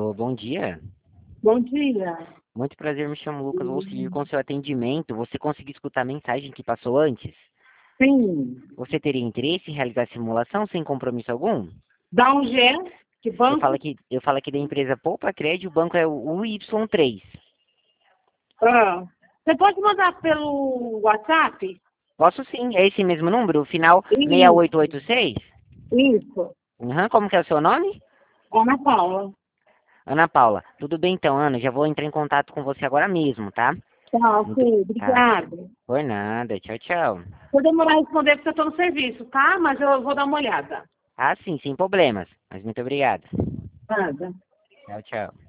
Alô, bom dia. Bom dia. Muito prazer, me chamo Lucas. Vou seguir com seu atendimento. Você conseguiu escutar a mensagem que passou antes? Sim. Você teria interesse em realizar a simulação sem compromisso algum? Dá um G, que banco? Eu falo aqui da empresa Poupa Crédito, o banco é o Y3. Ah. Você pode mandar pelo WhatsApp? Posso sim, é esse mesmo número, o final Isso. 6886? Isso. Uhum, como que é o seu nome? Ana Paula. Ana Paula. Tudo bem então, Ana, já vou entrar em contato com você agora mesmo, tá? Tá, Muito, ok. tá. Obrigada. Por nada, tchau, tchau. Vou demorar a responder porque eu estou no serviço, tá? Mas eu vou dar uma olhada. Ah, sim, sem problemas. Mas muito obrigado. Nada. Tchau, tchau.